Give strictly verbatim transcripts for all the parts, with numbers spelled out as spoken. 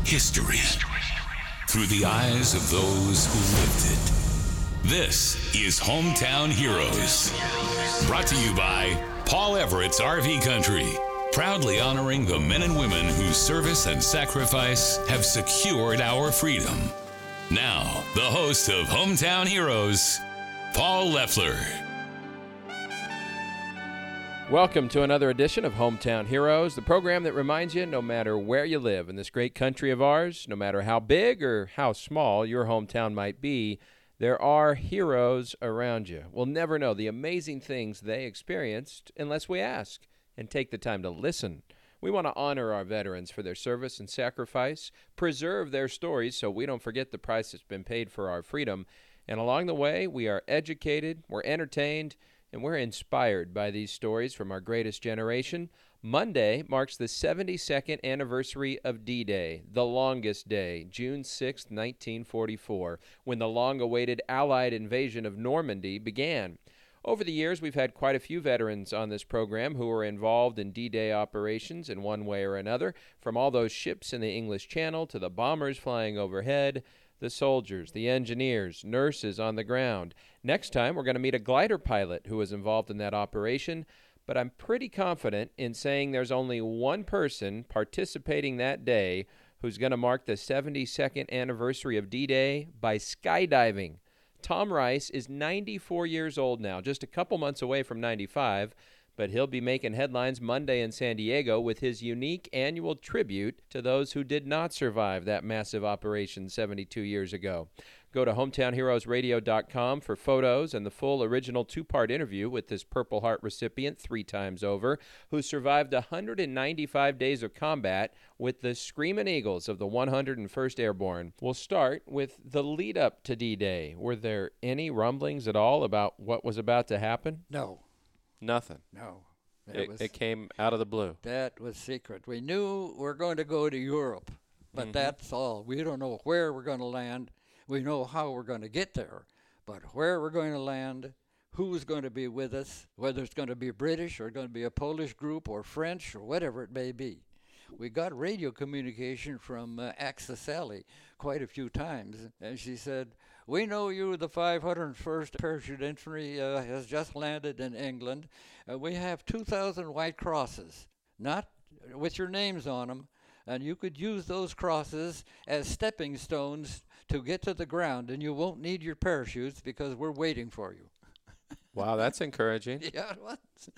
history through the eyes of those who lived it. This is Hometown Heroes, brought to you by Paul Everett's R V Country, proudly honoring the men and women whose service and sacrifice have secured our freedom. Now, the host of Hometown Heroes, Paul Leffler. Welcome to another edition of Hometown Heroes, the program that reminds you no matter where you live in this great country of ours, no matter how big or how small your hometown might be, there are heroes around you. We'll never know the amazing things they experienced unless we ask and take the time to listen. We want to honor our veterans for their service and sacrifice, preserve their stories so we don't forget the price that's been paid for our freedom, and along the way, we are educated, we're entertained, and we're inspired by these stories from our greatest generation. Monday marks the seventy-second anniversary of D-Day, the longest day, June sixth, nineteen forty-four, when the long-awaited Allied invasion of Normandy began. Over the years, we've had quite a few veterans on this program who were involved in D-Day operations in one way or another, from all those ships in the English Channel to the bombers flying overhead, the soldiers, the engineers, nurses on the ground. Next time, we're going to meet a glider pilot who was involved in that operation, but I'm pretty confident in saying there's only one person participating that day who's going to mark the seventy-second anniversary of D-Day by skydiving. Tom Rice is ninety-four years old now, just a couple months away from ninety-five, but he'll be making headlines Monday in San Diego with his unique annual tribute to those who did not survive that massive operation seventy-two years ago. Go to hometown heroes radio dot com for photos and the full original two-part interview with this Purple Heart recipient three times over, who survived one hundred ninety-five days of combat with the Screamin' Eagles of the one hundred first Airborne. We'll start with the lead-up to D-Day. Were there any rumblings at all about what was about to happen? No. Nothing. No. It, was, it came out of the blue. That was secret. We knew we we're going to go to Europe, but Mm-hmm. that's all. We don't know where we're going to land. We know how we're going to get there, but where we're going to land, who's going to be with us, whether it's going to be British or going to be a Polish group or French or whatever it may be. We got radio communication from uh, Axis Sally quite a few times, and she said, "We know you, the five hundred first Parachute Infantry, uh, has just landed in England. Uh, we have two thousand white crosses, not with your names on them, and you could use those crosses as stepping stones to get to the ground, and you won't need your parachutes because we're waiting for you." Wow, that's encouraging. Yeah, it was.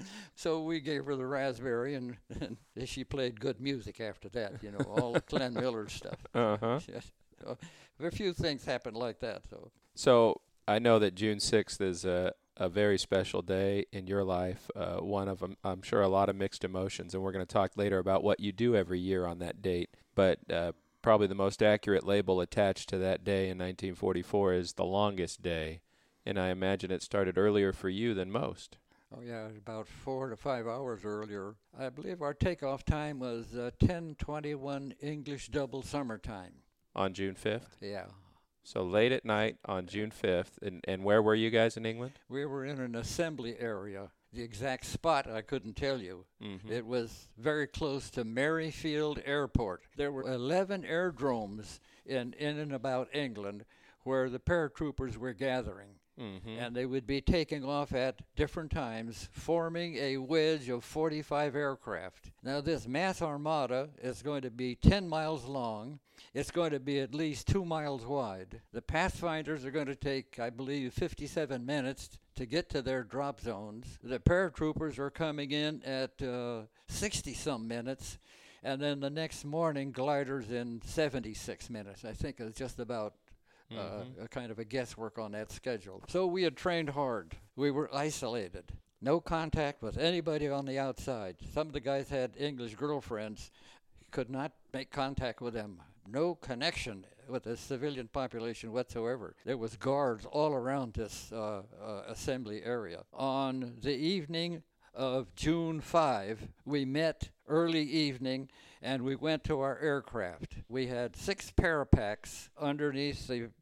So we gave her the raspberry, and, and she played good music after that, you know, all the Glenn Miller stuff. Uh-huh. So, a few things happened like that. So, So I know that June sixth is a, a very special day in your life, uh, one of them, I'm sure, a lot of mixed emotions, and we're going to talk later about what you do every year on that date. But uh, probably the most accurate label attached to that day in nineteen forty-four is the longest day, and I imagine it started earlier for you than most. oh yeah, about four to five hours earlier. I believe our takeoff time was uh, ten twenty-one English double summertime. On June fifth? Yeah. So late at night on June fifth, and, and where were you guys in England? We were in an assembly area. The exact spot I couldn't tell you. Mm-hmm. It was very close to Maryfield Airport. There were eleven airdromes in, in and about England where the paratroopers were gathering. Mm-hmm. And they would be taking off at different times, forming a wedge of forty-five aircraft. Now, this mass armada is going to be ten miles long. It's going to be at least two miles wide. The Pathfinders are going to take, I believe, fifty-seven minutes to get to their drop zones. The paratroopers are coming in at uh, sixty-some minutes. And then the next morning, gliders in seventy-six minutes. I think it's just about Uh, Mm-hmm. a kind of a guesswork on that schedule. So we had trained hard. We were isolated. No contact with anybody on the outside. Some of the guys had English girlfriends. Could not make contact with them. No connection with the civilian population whatsoever. There was guards all around this uh, uh, assembly area. On the evening of June fifth, we met early evening and we went to our aircraft. We had six parapacks underneath the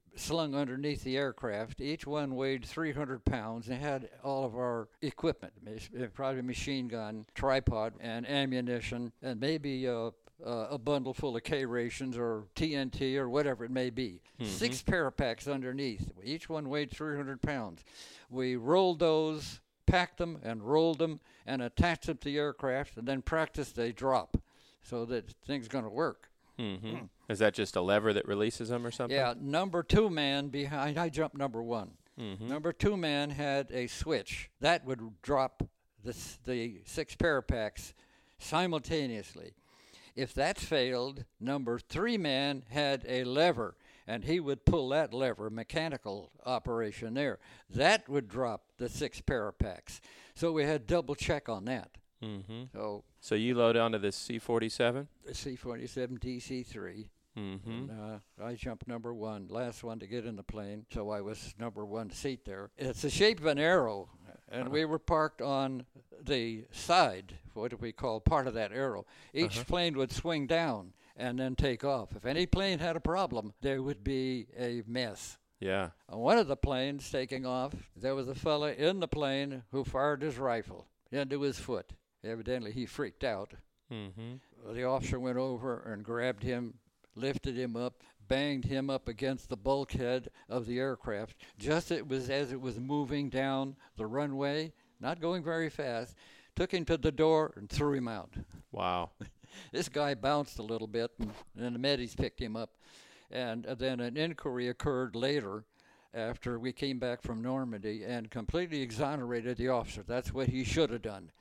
slung underneath the aircraft. Each one weighed three hundred pounds and had all of our equipment, probably machine gun, tripod, and ammunition, and maybe uh, uh, a bundle full of K rations or T N T or whatever it may be. Mm-hmm. Six parapacks underneath. Each one weighed three hundred pounds. We rolled those, packed them, and rolled them, and attached them to the aircraft, and then practiced a drop so that thing's going to work. Mm-hmm. Mm. Is that just a lever that releases them or something? Yeah, number two man behind, I jumped number one. Mm-hmm. Number two man had a switch. That would drop the, the six parapacks simultaneously. If that failed, number three man had a lever, and he would pull that lever, mechanical operation there. That would drop the six parapacks. So we had double check on that. Mm-hmm. So so you load onto this C forty-seven? The C forty-seven D C three. Mm-hmm. And, uh, I jumped number one, last one to get in the plane, so I was number one seat there. It's the shape of an arrow, and uh-huh. we were parked on the side, what do we call part of that arrow. Each uh-huh. plane would swing down and then take off. If any plane had a problem, there would be a mess. Yeah. On one of the planes taking off, there was a fella in the plane who fired his rifle into his foot. Evidently, he freaked out. Mm-hmm. The officer went over and grabbed him, lifted him up, banged him up against the bulkhead of the aircraft. Just it was as it was moving down the runway, not going very fast, took him to the door and threw him out. Wow. This guy bounced a little bit, and, and the medics picked him up. And uh, then an inquiry occurred later after we came back from Normandy and completely exonerated the officer. That's what he should have done.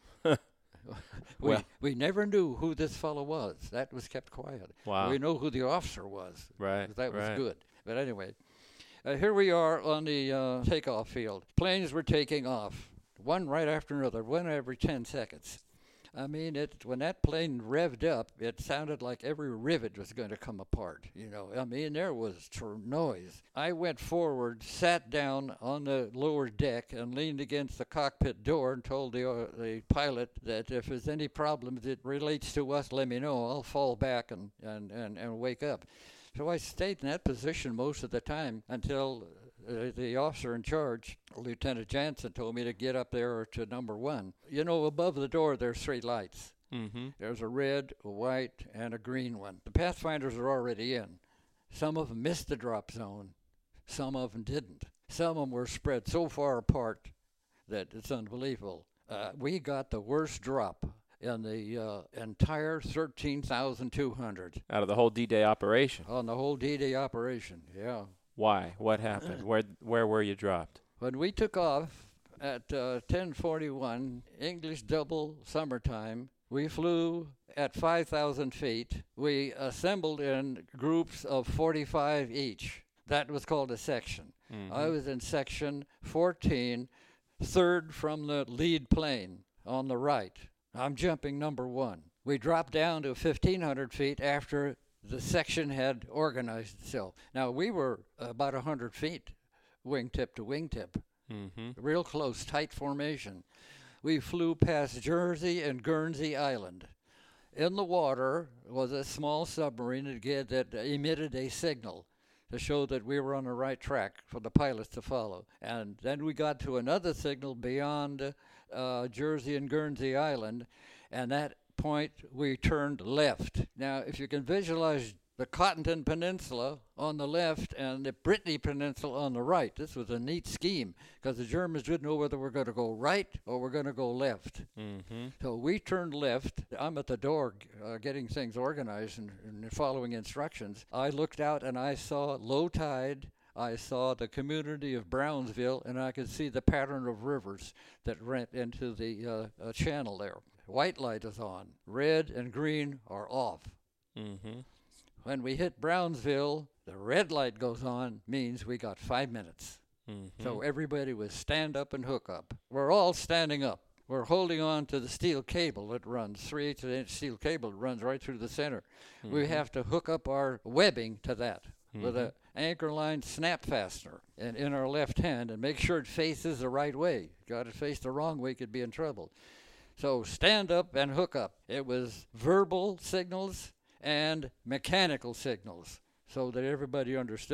We well, we never knew who this fellow was. That was kept quiet. Wow. We know who the officer was. Right. That was right. good. But anyway, uh, here we are on the uh, takeoff field. Planes were taking off, one right after another, one every ten seconds. I mean, it when that plane revved up, it sounded like every rivet was going to come apart. You know, I mean, there was tr- noise. I went forward, sat down on the lower deck, and leaned against the cockpit door and told the uh, the pilot that if there's any problems that relates to us, let me know. I'll fall back and, and, and, and wake up. So I stayed in that position most of the time until uh, the officer in charge, Lieutenant Jansen, told me to get up there to number one. You know, above the door there's three lights. Mm-hmm. There's a red, a white, and a green one. The Pathfinders are already in. Some of them missed the drop zone. Some of them didn't. Some of them were spread so far apart that it's unbelievable. Uh, we got the worst drop in the uh, entire thirteen thousand two hundred. Out of the whole D-Day operation? On the whole D-Day operation, yeah. Why? What happened? where where were you dropped? When we took off at uh, ten forty-one, English double summertime, we flew at five thousand feet. We assembled in groups of forty-five each. That was called a section. Mm-hmm. I was in section fourteen, third from the lead plane on the right. I'm jumping number one. We dropped down to fifteen hundred feet after the section had organized itself. Now, we were about one hundred feet, wingtip to wingtip, mm-hmm. real close, tight formation. We flew past Jersey and Guernsey Island. In the water was a small submarine that, that emitted a signal to show that we were on the right track for the pilots to follow. And then we got to another signal beyond uh, Jersey and Guernsey Island, and that point we turned left. Now, if you can visualize the Cottonton Peninsula on the left and the Brittany Peninsula on the right, this was a neat scheme because the Germans didn't know whether we're going to go right or we're going to go left. Mm-hmm. So we turned left. I'm at the door uh, getting things organized and, and following instructions. I looked out and I saw low tide. I saw the community of Brownsville, and I could see the pattern of rivers that ran into the uh, uh, channel there. White light is on. Red and green are off. Mm-hmm. When we hit Brownsville, the red light goes on, means we got five minutes. Mm-hmm. So everybody was stand up and hook up. We're all standing up. We're holding on to the steel cable that runs, three-eighths of an inch steel cable that runs right through the center. Mm-hmm. We have to hook up our webbing to that mm-hmm. with an anchor line snap fastener in, in our left hand and make sure it faces the right way. Got it face the wrong way, could be in trouble. So stand up and hook up. It was verbal signals and mechanical signals so that everybody understood.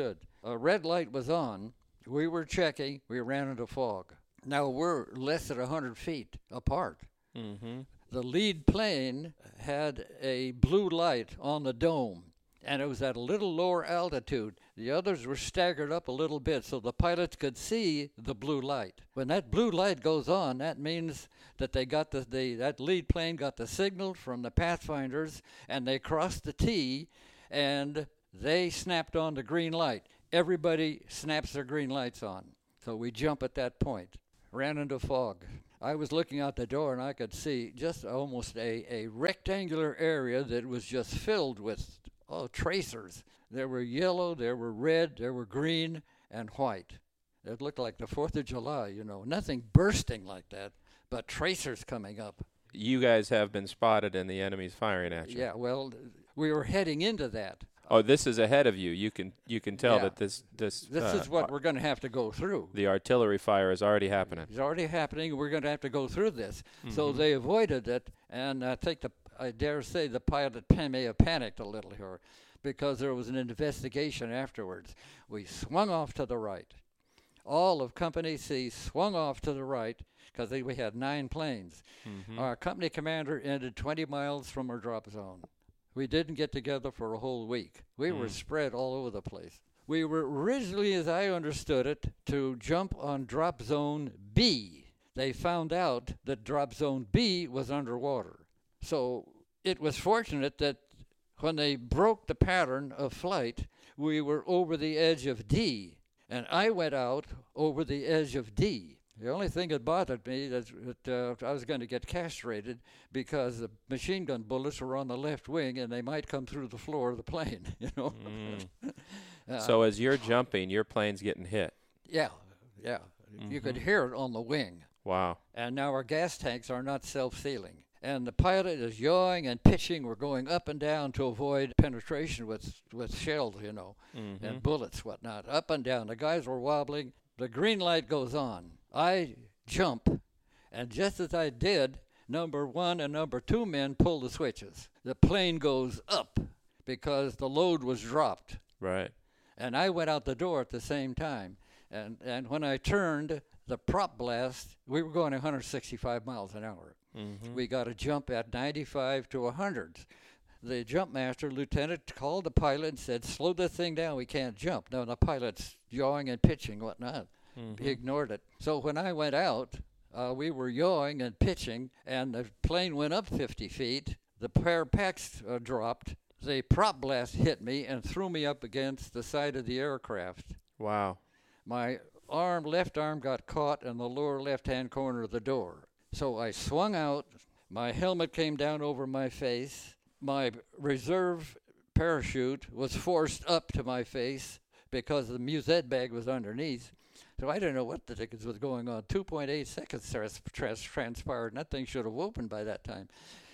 a red light was on. We were checking. We ran into fog. Now we're less than one hundred feet apart. Mm-hmm. The lead plane had a blue light on the dome, and it was at a little lower altitude. The others were staggered up a little bit so the pilots could see the blue light. When that blue light goes on, that means that they got the, the that lead plane got the signal from the pathfinders, and they crossed the T, and they snapped on the green light. Everybody snaps their green lights on. So we jump at that point. Ran into fog. I was looking out the door, and I could see just almost a, a rectangular area that was just filled with oh, tracers. There were yellow, there were red, there were green, and white. It looked like the fourth of July, you know. Nothing bursting like that, but tracers coming up. You guys have been spotted and the enemy's firing at you. Yeah, well, we were heading into that. Oh, this is ahead of you. You can you can tell Yeah. that this this This uh, is what we're going to have to go through. the artillery fire is already happening. It's already happening. We're going to have to go through this. So Mhm. they avoided it, and I think the I dare say the pilot pan- may have panicked a little here, because there was an investigation afterwards. We swung off to the right. All of Company C swung off to the right because we had nine planes. Mhm. Our company commander ended twenty miles from our drop zone. We didn't get together for a whole week. We were Mm. spread all over the place. We were originally, as I understood it, to jump on drop zone B. They found out that drop zone B was underwater. So it was fortunate that when they broke the pattern of flight, we were over the edge of D, and I went out over the edge of D. The only thing that bothered me is that uh, I was going to get castrated because the machine gun bullets were on the left wing, and they might come through the floor of the plane, you know. Mm. Uh, So as you're jumping, your plane's getting hit. yeah, yeah. You could hear it on the wing. Wow. And now our gas tanks are not self-sealing. And the pilot is yawing and pitching. We're going up and down to avoid penetration with, with shells, you know, Mhm. and bullets, whatnot. Up and down. The guys were wobbling. The green light goes on. I jump. And just as I did, number one and number two men pull the switches. The plane goes up because the load was dropped. Right. And I went out the door at the same time. And, and when I turned, the prop blast, we were going one hundred sixty-five miles an hour. Mhm. We got a jump at ninety-five to one hundred. The jump master, lieutenant, called the pilot and said, slow the thing down, we can't jump. No, the pilot's yawing and pitching, whatnot. Mhm. He ignored it. So when I went out, uh, we were yawing and pitching, and the plane went up fifty feet. The parapacks uh, dropped. The prop blast hit me and threw me up against the side of the aircraft. Wow. My arm, left arm got caught in the lower left-hand corner of the door. So I swung out. My helmet came down over my face. My reserve parachute was forced up to my face because the musette bag was underneath. So I didn't know what the tickets was going on. two point eight seconds trans- trans- transpired, and that thing should have opened by that time.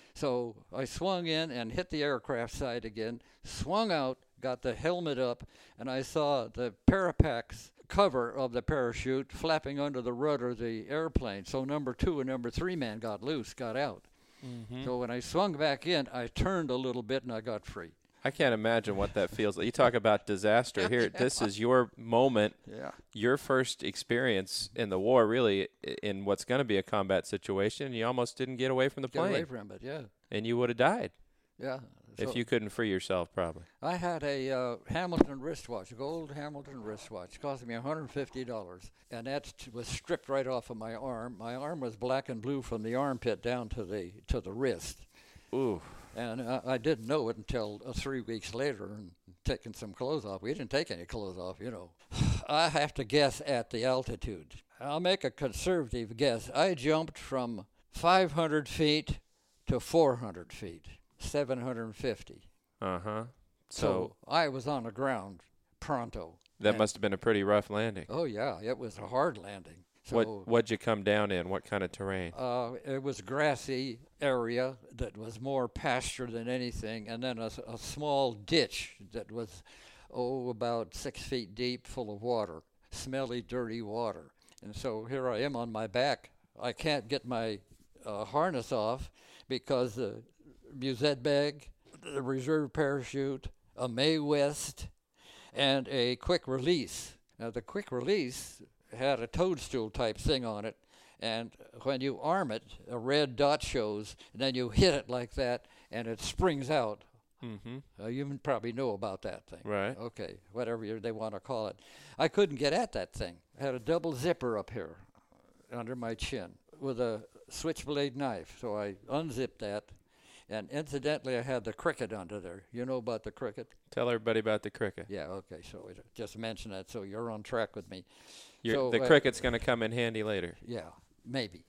So I swung in and hit the aircraft side again, swung out, got the helmet up, and I saw the parapacks cover of the parachute flapping under the rudder of the airplane. So number two and number three man got loose, got out. Mhm. So when I swung back in, I turned a little bit and I got free. I can't imagine what that feels like. You talk about disaster here. This is your moment, Yeah. your first experience in the war, really, i- in what's going to be a combat situation. You almost didn't get away from the Get plane, away from it, yeah. and you would have died Yeah. if So you couldn't free yourself, probably. I had a uh, Hamilton wristwatch, a gold Hamilton wristwatch. It cost me one hundred fifty dollars. And that t- was stripped right off of my arm. My arm was black and blue from the armpit down to the to the wrist. Ooh. And uh, I didn't know it until uh, three weeks later and taking some clothes off. We didn't take any clothes off, you know. I have to guess at the altitude. I'll make a conservative guess. I jumped from five hundred feet to four hundred feet, seven hundred fifty. Uh-huh. So, So I was on the ground pronto. that And- must have been a pretty rough landing. Oh, yeah, it was a hard landing. So What what'd you come down in? What kind of terrain? Uh, it was grassy area that was more pasture than anything, and then a, s- a small ditch that was, oh, about six feet deep, full of water, smelly, dirty water. And so here I am on my back. I can't get my uh, harness off because the musette bag, the reserve parachute, a May West, and a quick release. Now, the quick release had a toadstool type thing on it, and when you arm it, a red dot shows, and then you hit it like that, and it springs out. Mm-hmm. Uh, you probably know about that thing. Right. Okay, whatever you, they want to call it. I couldn't get at that thing. I had a double zipper up here under my chin with a switchblade knife, so I unzipped that. And incidentally, I had the cricket under there. You know about the cricket? Tell everybody about the cricket. Yeah, okay, so it, just mention that so you're on track with me. You're, so, the uh, cricket's going to come in handy later. Yeah, maybe.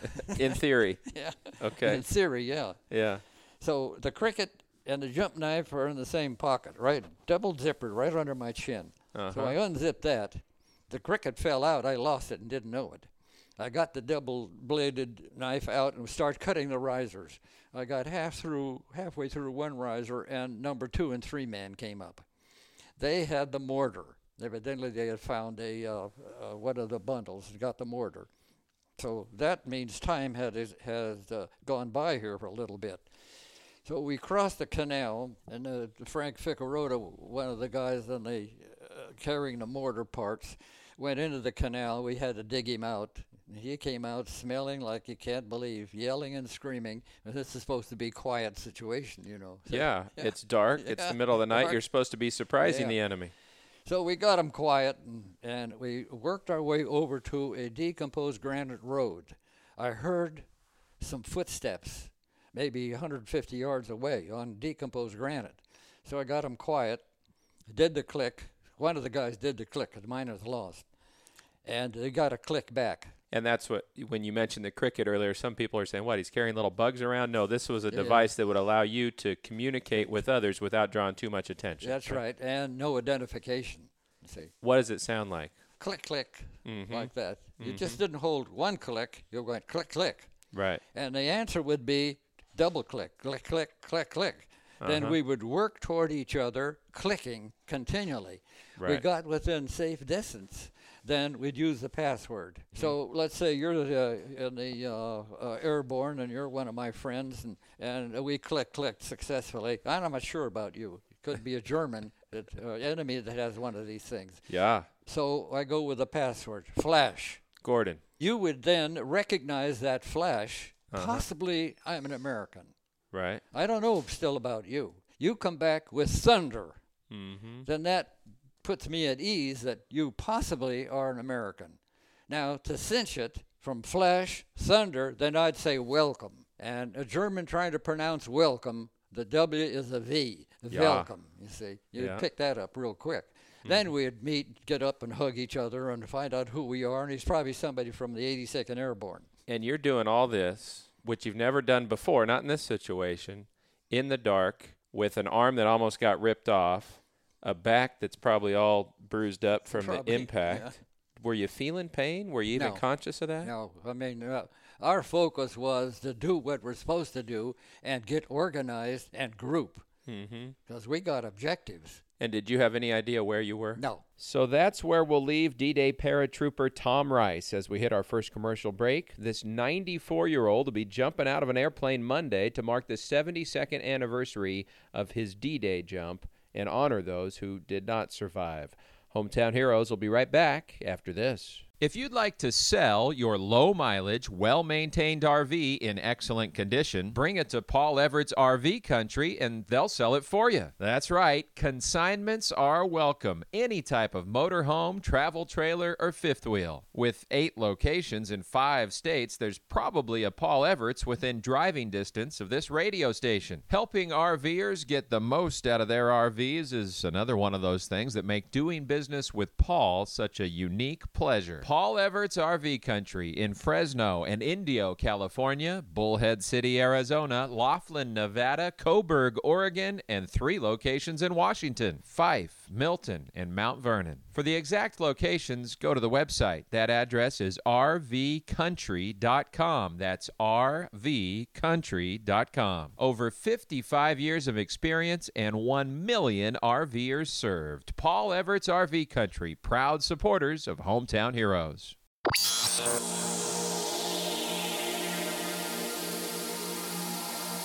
In theory. Yeah. Okay. In theory, yeah. Yeah. So the cricket and the jump knife are in the same pocket, right? Double zipper right under my chin. Uh-huh. So I unzipped that. The cricket fell out. I lost it and didn't know it. I got the double-bladed knife out and started cutting the risers. I got half through, halfway through one riser, and number two and three man came up. They had the mortar. Evidently, they had found a uh, uh, one of the bundles and got the mortar. So that means time had has uh, gone by here for a little bit. So we crossed the canal, and uh, Frank Ficarota, one of the guys on the uh, carrying the mortar parts, went into the canal. We had to dig him out. He came out smelling like you can't believe, yelling and screaming. And this is supposed to be a quiet situation, you know. So, yeah, yeah, it's dark. yeah, It's the middle of the night. dark. You're supposed to be surprising Yeah. the enemy. So we got him quiet, and, and we worked our way over to a decomposed granite road. I heard some footsteps, maybe one hundred fifty yards away on decomposed granite. So I got him quiet, did the click. One of the guys did the click, because mine was lost. And they got a click back. And that's what, when you mentioned the cricket earlier, some people are saying, what, he's carrying little bugs around? No, this was a Yeah. device that would allow you to communicate with others without drawing too much attention. That's right, and no identification. You see, What does it sound like? click, click, Mhm. like that. You just didn't hold one click. You went click, click. Right. And the answer would be double click, click, click, click, click. Then Uh-huh. we would work toward each other, clicking continually. We Right. got within safe distance. Then we'd use the password. So let's say you're the, uh, in the uh, uh, airborne and you're one of my friends, and, and we click, clicked successfully. I'm not sure about you. It could be a German that, uh, enemy that has one of these things. Yeah. So I go with the password, flash. Gordon. You would then recognize that flash. Uh-huh. Possibly I'm an American. Right. I don't know still about you. You come back with thunder. Mm-hmm. Then that puts me at ease that you possibly are an American. Now, to cinch it from flash, thunder, then I'd say welcome. And a German trying to pronounce welcome, the W is a V. Yeah. Welcome, you see. You'd Yeah. pick that up real quick. Then we'd meet, get up and hug each other and find out who we are. And he's probably somebody from the eighty-second Airborne. And you're doing all this, which you've never done before, not in this situation, in the dark, with an arm that almost got ripped off, a back that's probably all bruised up from Probably, the impact. yeah. Were you feeling pain? Were you even No. conscious of that? No, I mean, uh, our focus was to do what we're supposed to do and get organized and group, Mm-hmm. because we got objectives. And did you have any idea where you were? No. So that's where we'll leave D-Day paratrooper Tom Rice as we hit our first commercial break. This ninety-four-year-old will be jumping out of an airplane Monday to mark the seventy-second anniversary of his D-Day jump and honor those who did not survive. Hometown Heroes will be right back after this. If you'd like to sell your low-mileage, well-maintained R V in excellent condition, bring it to Paul Everett's R V Country, and they'll sell it for you. That's right. Consignments are welcome. Any type of motorhome, travel trailer, or fifth wheel. With eight locations in five states, there's probably a Paul Everett's within driving distance of this radio station. Helping RVers get the most out of their R Vs is another one of those things that make doing business with Paul such a unique pleasure. Paul Everett's R V Country in Fresno and Indio, California, Bullhead City, Arizona, Laughlin, Nevada, Coburg, Oregon, and three locations in Washington, Fife, Milton, and Mount Vernon. For the exact locations, go to the website. That address is r v country dot com. That's r v country dot com. Over fifty-five years of experience and one million RVers served. Paul Everett's R V Country, proud supporters of Hometown Heroes.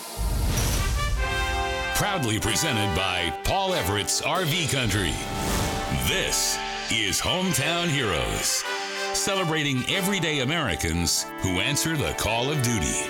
Proudly presented by Paul Everett's R V Country. This is Hometown Heroes, celebrating everyday Americans who answer the call of duty.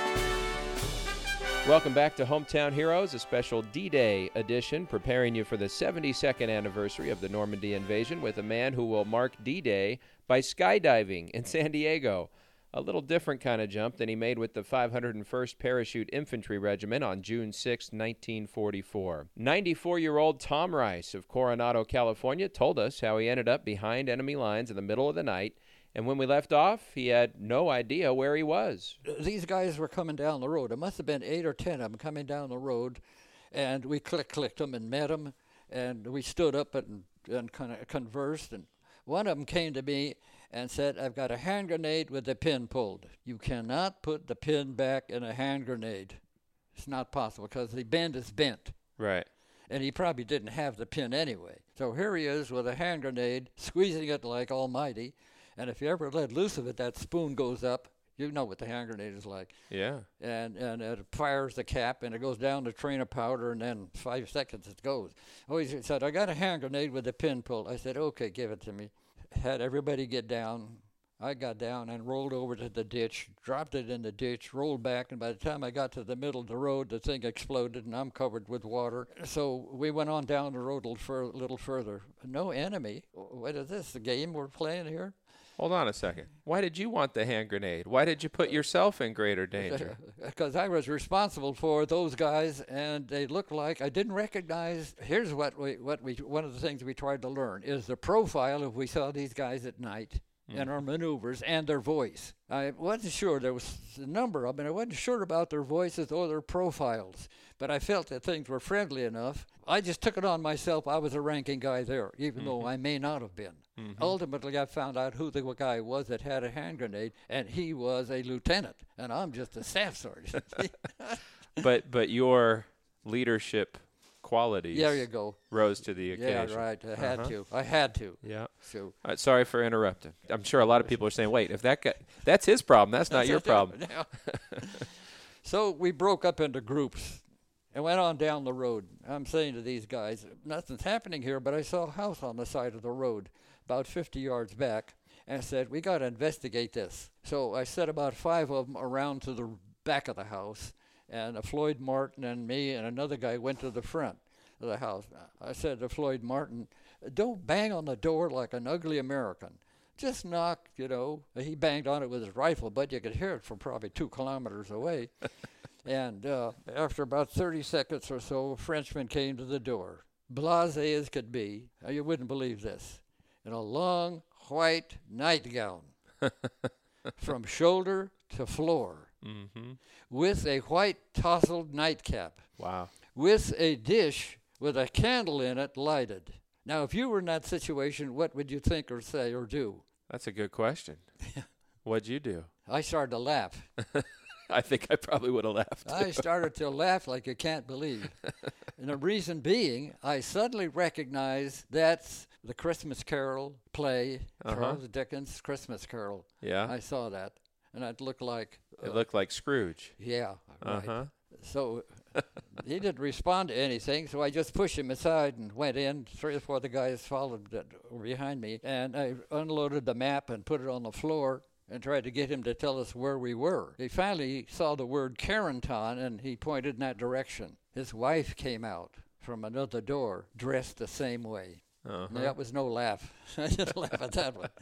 Welcome back to Hometown Heroes, a special D-Day edition, preparing you for the seventy-second anniversary of the Normandy invasion with a man who will mark D-Day by skydiving in San Diego. A little different kind of jump than he made with the five hundred first Parachute Infantry Regiment on June sixth, nineteen forty-four. ninety-four-year-old Tom Rice of Coronado, California, told us how he ended up behind enemy lines in the middle of the night, and when we left off, he had no idea where he was. These guys were coming down the road. It must have been eight or ten of them coming down the road, and we click-clicked them and met them, and we stood up and, and kind of conversed, and one of them came to me and said, I've got a hand grenade with the pin pulled. You cannot put the pin back in a hand grenade. It's not possible because the bend is bent. Right. And he probably didn't have the pin anyway. So here he is with a hand grenade, squeezing it like almighty. And if you ever let loose of it, that spoon goes up. You know what the hand grenade is like. Yeah. And and it fires the cap, and it goes down the train of powder, and then five seconds it goes. Oh, he said, I got a hand grenade with the pin pulled. I said, okay, give it to me. Had everybody get down. I got down and rolled over to the ditch, dropped it in the ditch, rolled back, and by the time I got to the middle of the road, the thing exploded, and I'm covered with water. So we went on down the road a little, fur- little further. No enemy. What is this, the game we're playing here? Hold on a second. Why did you want the hand grenade? Why did you put yourself in greater danger? Because I was responsible for those guys, and they looked like I didn't recognize. Here's what we, what we, one of the things we tried to learn is the profile if we saw these guys at night mm. and our maneuvers and their voice. I wasn't sure. There was a number of them. I wasn't sure about their voices or their profiles, but I felt that things were friendly enough. I just took it on myself. I was a ranking guy there, even mm-hmm. though I may not have been. Mm-hmm. Ultimately, I found out who the guy was that had a hand grenade, and he was a lieutenant, and I'm just a staff sergeant. but but your leadership qualities there you go. rose to the occasion. Yeah, right. I had uh-huh. to. I had to. Yeah. So. Uh, sorry for interrupting. I'm sure a lot of people are saying, wait, if that guy, that's his problem. That's not your problem. So we broke up into groups and went on down the road. I'm saying to these guys, nothing's happening here, but I saw a house on the side of the road about fifty yards back, and I said, we got to investigate this. So I set about five of them around to the back of the house, and uh, Floyd Martin and me and another guy went to the front of the house. I said to Floyd Martin, don't bang on the door like an ugly American. Just knock, you know. He banged on it with his rifle, but you could hear it from probably two kilometers away. And uh, after about thirty seconds or so, a Frenchman came to the door, blasé as could be. Uh, you wouldn't believe this. In a long white nightgown from shoulder to floor, mm-hmm. with a white tousled nightcap. Wow. With a dish with a candle in it lighted. Now, if you were in that situation, what would you think or say or do? That's a good question. What'd you do? I started to laugh. I think I probably would have laughed. I started to laugh like you can't believe. And the reason being, I suddenly recognized that's the Christmas Carol play, uh-huh. Charles Dickens' Christmas Carol. Yeah. I saw that. And it looked like... Uh, it looked like Scrooge. Yeah, right. Uh-huh. So he didn't respond to anything, so I just pushed him aside and went in. Three or four of the guys followed that were behind me, and I unloaded the map and put it on the floor and tried to get him to tell us where we were. He finally saw the word Carenton, and he pointed in that direction. His wife came out from another door, dressed the same way. Uh-huh. That was no laugh. I didn't laugh at that one.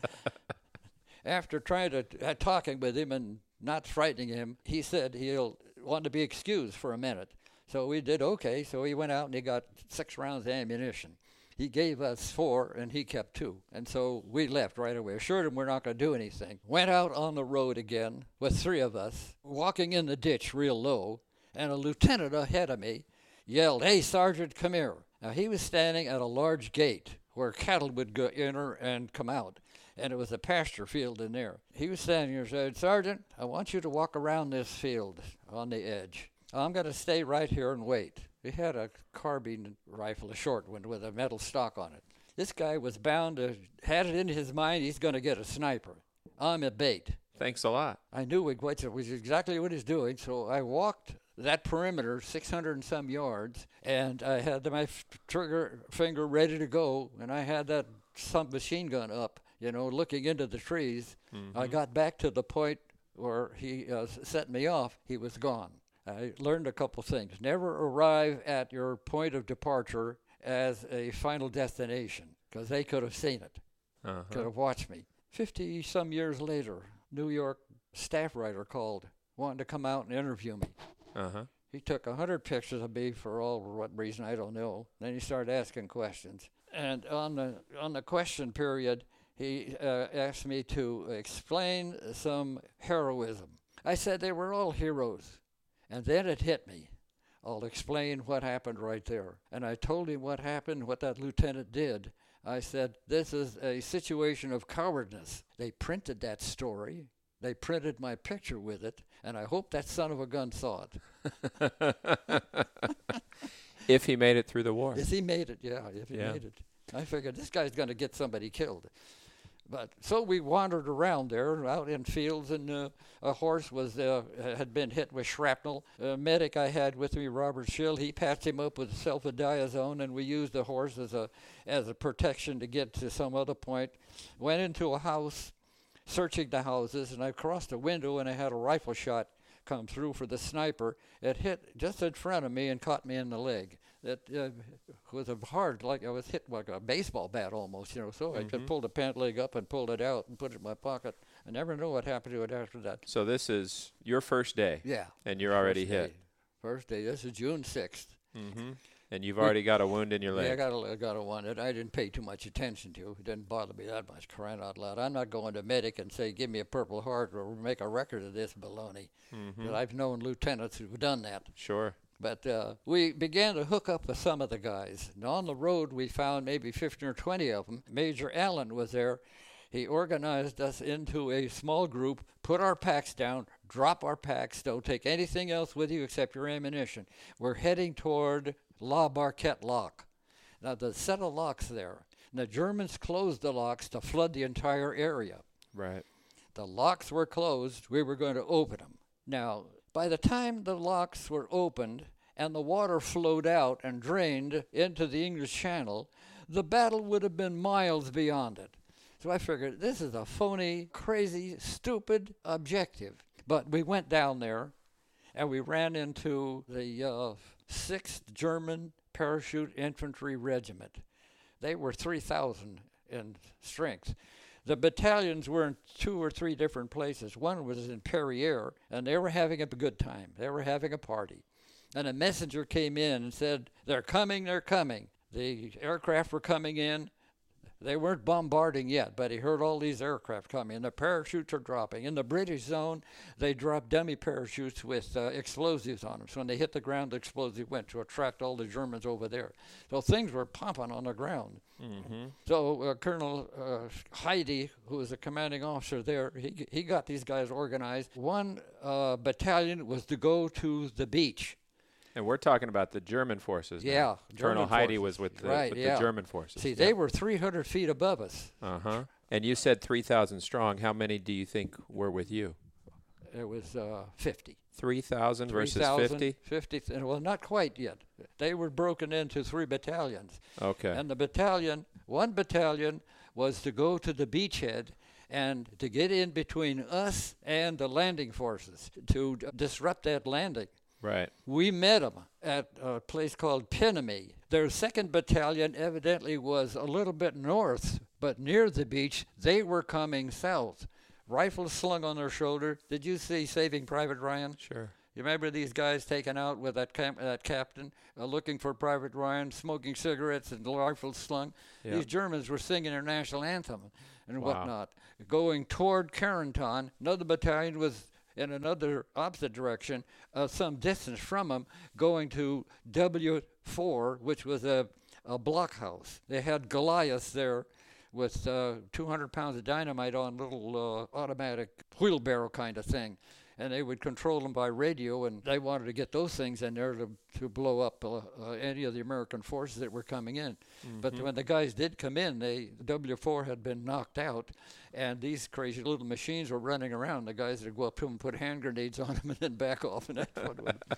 After trying to, uh, talking with him and not frightening him, he said he'll want to be excused for a minute. So we did okay. So he went out and he got six rounds of ammunition. He gave us four, and he kept two. And so we left right away. Assured him we're not going to do anything. Went out on the road again with three of us, walking in the ditch real low, and a lieutenant ahead of me yelled, "Hey, Sergeant, come here." Now, he was standing at a large gate where cattle would go enter and come out, and it was a pasture field in there. He was standing there and said, "Sergeant, I want you to walk around this field on the edge. I'm going to stay right here and wait." He had a carbine rifle, a short one, with a metal stock on it. This guy was bound to, had it in his mind he's going to get a sniper. I'm a bait. Thanks a lot. I knew it was exactly what he's doing, so I walked that perimeter, six hundred and some yards, and I had my f- trigger finger ready to go, and I had that submachine gun up, you know, looking into the trees. Mm-hmm. I got back to the point where he uh, set me off. He was gone. I learned a couple things. Never arrive at your point of departure as a final destination, because they could have seen it, uh-huh. could have watched me. Fifty-some years later, New York staff writer called, wanted to come out and interview me. Uh-huh. He took a hundred pictures of me for all what reason, I don't know. Then he started asking questions. And on the on the question period, he uh, asked me to explain some heroism. I said they were all heroes. And then it hit me. I'll explain what happened right there. And I told him what happened, what that lieutenant did. I said, this is a situation of cowardness. They printed that story. They printed my picture with it, and I hope that son of a gun saw it. If he made it through the war. If he made it, yeah, if he yeah. made it. I figured this guy's going to get somebody killed. But so we wandered around there, out in fields, and uh, a horse was uh, had been hit with shrapnel. A medic I had with me, Robert Schill, he patched him up with sulfadiazone, and we used the horse as a as a protection to get to some other point. Went into a house, searching the houses, and I crossed a window, and I had a rifle shot come through for the sniper. It hit just in front of me and caught me in the leg. It uh, was a hard, like I was hit like a baseball bat almost, you know. So mm-hmm. I just pulled the pant leg up and pulled it out and put it in my pocket. I never know what happened to it after that. So this is your first day. Yeah. And you're already first hit. Day. First day. This is June sixth. Mm-hmm. And you've already got a wound in your leg. Yeah, I got a, I got a wound that I didn't pay too much attention to. It didn't bother me that much, crying out loud. I'm not going to medic and say, give me a Purple Heart or make a record of this baloney. Mm-hmm. But I've known lieutenants who've done that. Sure. But uh, we began to hook up with some of the guys. And on the road, we found maybe fifteen or twenty of them. Major Allen was there. He organized us into a small group, put our packs down, drop our packs, don't take anything else with you except your ammunition. We're heading toward La Barquette Lock. Now, there's a set of locks there. And the Germans closed the locks to flood the entire area. Right. The locks were closed. We were going to open them. Now, by the time the locks were opened and the water flowed out and drained into the English Channel, the battle would have been miles beyond it. So I figured this is a phony, crazy, stupid objective. But we went down there and we ran into the uh, sixth German Parachute Infantry Regiment. They were three thousand in strength. The battalions were in two or three different places. One was in Perrier, and they were having a good time. They were having a party. And a messenger came in and said, they're coming, they're coming. The aircraft were coming in. They weren't bombarding yet, but he heard all these aircraft coming. The parachutes are dropping. In the British zone, they dropped dummy parachutes with uh, explosives on them. So when they hit the ground, the explosive went to attract all the Germans over there. So things were pumping on the ground. Mm-hmm. So uh, Colonel uh, Heidi, who was the commanding officer there, he, he got these guys organized. One uh, battalion was to go to the beach. And we're talking about the German forces. Yeah. Now. Colonel Heidi forces. was with, the, right, with yeah. the German forces. See, yeah. they were three hundred feet above us. Uh-huh. And you said three thousand strong. How many do you think were with you? It was uh, fifty. three thousand versus fifty? fifty, well, not quite yet. They were broken into three battalions. Okay. And the battalion, one battalion was to go to the beachhead and to get in between us and the landing forces to d- disrupt that landing. Right. We met them at a place called Pinamy. Their second battalion evidently was a little bit north, but near the beach. They were coming south. Rifles slung on their shoulder. Did you see Saving Private Ryan? Sure. You remember these guys taken out with that camp, that captain, uh, looking for Private Ryan, smoking cigarettes and rifles slung? Yep. These Germans were singing their national anthem and wow. whatnot. Going toward Carenton, another battalion was in another opposite direction, uh, some distance from them, going to W four, which was a, a blockhouse. They had Goliaths there with uh, two hundred pounds of dynamite on a little uh, automatic wheelbarrow kind of thing. And they would control them by radio, and they wanted to get those things in there to, to blow up uh, uh, any of the American forces that were coming in. Mm-hmm. But when the guys did come in, they W four had been knocked out, and these crazy little machines were running around. The guys would go up to them and put hand grenades on them and then back off. And that's what would.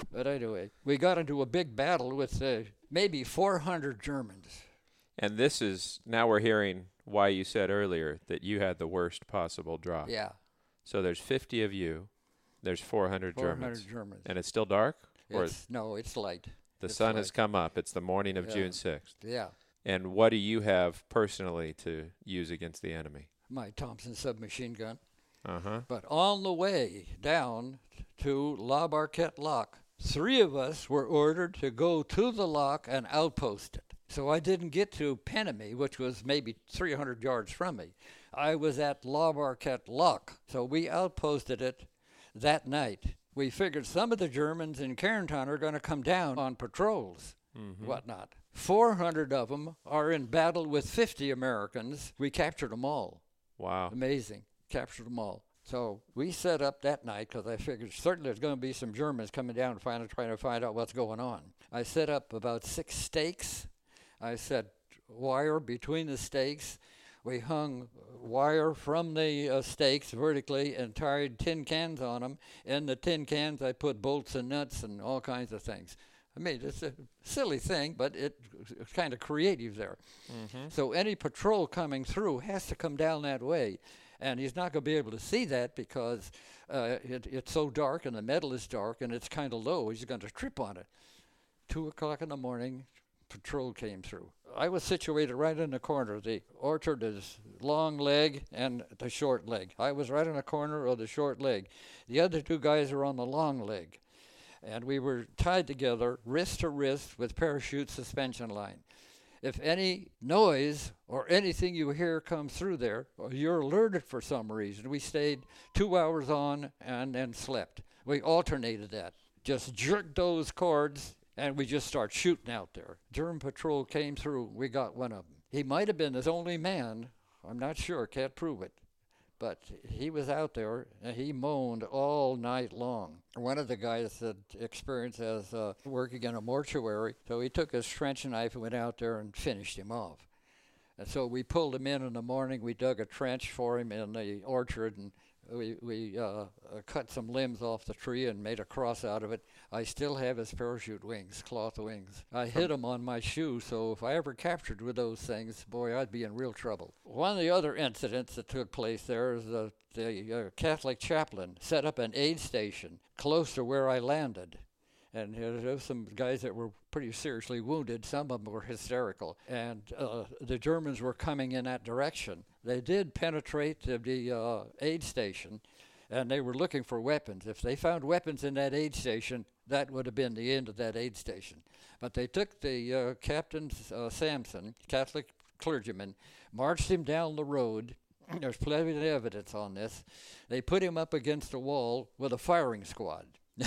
But anyway, we got into a big battle with uh, maybe four hundred Germans. And this is, now we're hearing why you said earlier that you had the worst possible drop. Yeah. So there's fifty of you. There's four hundred, four hundred Germans. Germans. And it's still dark? Or It's, no, it's light. the it's sun light. has come up. It's the morning of Yeah. June sixth. Yeah. And what do you have personally to use against the enemy? My Thompson submachine gun. Uh-huh. But on the way down to La Barquette Lock, three of us were ordered to go to the lock and outpost it. So I didn't get to Penemy, which was maybe three hundred yards from me. I was at La Barquette Lock, so we outposted it that night. We figured some of the Germans in Cairntown are going to come down on patrols, Mm-hmm. whatnot. four hundred of them are in battle with fifty Americans. We captured them all. Wow. Amazing. Captured them all. So we set up that night because I figured certainly there's going to be some Germans coming down and find, trying to find out what's going on. I set up about six stakes. I set wire between the stakes. We hung wire from the uh, stakes vertically and tied tin cans on them. In the tin cans, I put bolts and nuts and all kinds of things. I mean, it's a silly thing, but it, it's kind of creative there. Mm-hmm. So any patrol coming through has to come down that way. And he's not going to be able to see that because uh, it, it's so dark and the metal is dark and it's kind of low. He's going to trip on it. Two o'clock in the morning, patrol came through. I was situated right in the corner. The orchard is long leg and the short leg. I was right in the corner of the short leg. The other two guys are on the long leg. And we were tied together, wrist to wrist, with parachute suspension line. If any noise or anything you hear comes through there, or you're alerted for some reason. We stayed two hours on and then slept. We alternated that. Just jerked those cords, and we just start shooting out there. German patrol came through. We got one of them. He might have been his only man. I'm not sure. Can't prove it. But he was out there, and he moaned all night long. One of the guys had experience as uh, working in a mortuary, so he took his trench knife and went out there and finished him off. And so we pulled him in in the morning. We dug a trench for him in the orchard, and we, we uh, uh, cut some limbs off the tree and made a cross out of it. I still have his parachute wings, cloth wings. I hid them on my shoe, so if I ever captured with those things, boy, I'd be in real trouble. One of the other incidents that took place there is uh, the uh, Catholic chaplain set up an aid station close to where I landed. And uh, there were some guys that were pretty seriously wounded. Some of them were hysterical. And uh, the Germans were coming in that direction. They did penetrate the, the uh, aid station, and they were looking for weapons. If they found weapons in that aid station, that would have been the end of that aid station. But they took the uh, Captain uh, Sampson, Catholic clergyman, marched him down the road. There's plenty of evidence on this. They put him up against a wall with a firing squad.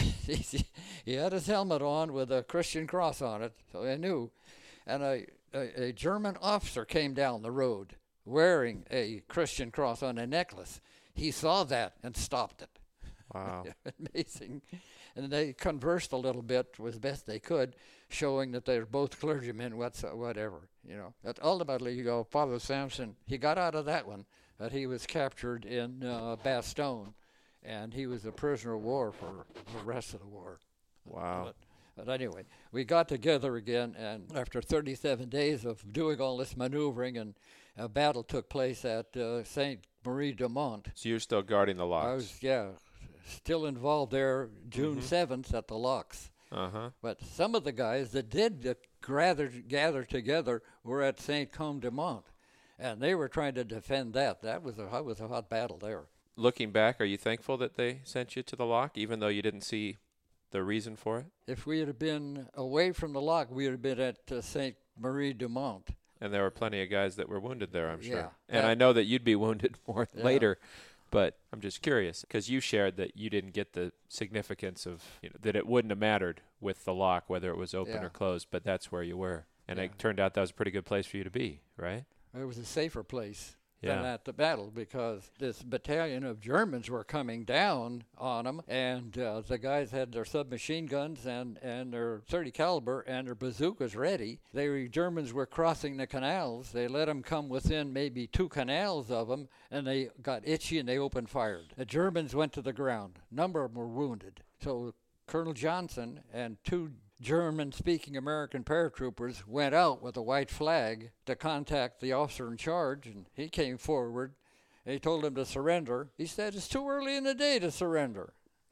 He had his helmet on with a Christian cross on it, so they knew. And a, a, a German officer came down the road wearing a Christian cross on a necklace. He saw that and stopped it. Wow. Amazing. And they conversed a little bit as best they could, showing that they're both clergymen, what's, whatever, you know. But ultimately, you go, Father Sampson, he got out of that one, but he was captured in uh, Bastogne. And he was a prisoner of war for the rest of the war. Wow. But, but anyway, we got together again, and after thirty-seven days of doing all this maneuvering, and a battle took place at uh, Saint Marie de Mont. So you're still guarding the locks? I was, yeah, still involved there June Mm-hmm. seventh at the locks. Uh-huh. But some of the guys that did uh, gather, gather together were at Saint Côme de Mont, and they were trying to defend that. That was a, that was a hot battle there. Looking back, are you thankful that they sent you to the lock, even though you didn't see the reason for it? If we had been away from the lock, we would have been at uh, Saint Marie de Mont. And there were plenty of guys that were wounded there, I'm sure. Yeah. And That- I know that you'd be wounded more Yeah. later, but I'm just curious because you shared that you didn't get the significance of, you know, that it wouldn't have mattered with the lock, whether it was open Yeah. or closed, but that's where you were. And Yeah. it turned out that was a pretty good place for you to be, right? It was a safer place Yeah. than at the battle because this battalion of Germans were coming down on them, and uh, the guys had their submachine guns and, and their thirty caliber and their bazookas ready. They were, Germans were crossing the canals. They let them come within maybe two canals of them, and they got itchy and they opened fire. The Germans went to the ground. A number of them were wounded. So Colonel Johnson and two German-speaking American paratroopers went out with a white flag to contact the officer in charge, and he came forward. He told him to surrender. He said, it's too early in the day to surrender.